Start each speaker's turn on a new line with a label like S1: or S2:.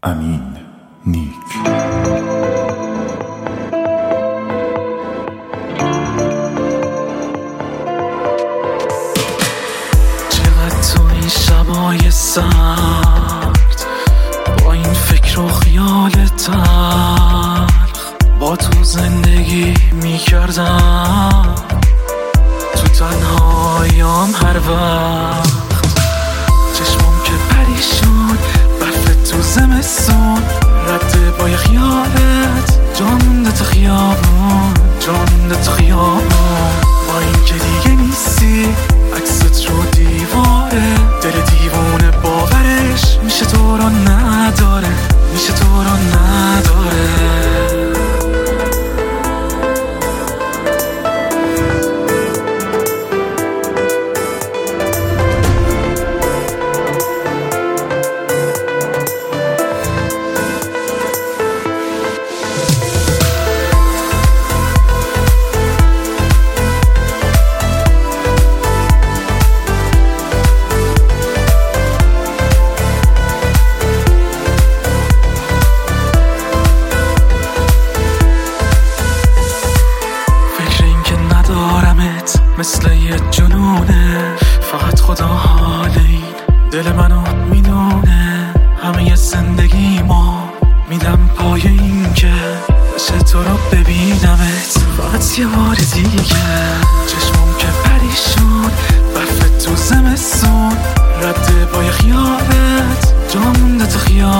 S1: امین نیک.
S2: چقدر تو این شبای سرد با این فکر و خیال تلخ با تو زندگی میکردم، تو تنهاییام هر وقت چشمم که پریشون برف تو زمستون رد با یه خیالت جان مونده تو خیابون، جان مونده تو خیابون. با این که دیگه نیستی عکست رو دیواره، دل دیوونه باورش میشه تو رو نداره، میشه تو رو نداره. مثل یه جنونه، فقط خدا حال این دل منو میدونه. همه زندگی ما میدم پای این که بشه تو رو ببینمت فقط یه بار دیگه. چشمم که پریشون برف تو زمستون رد با یه خیالت جا مونده تو خیال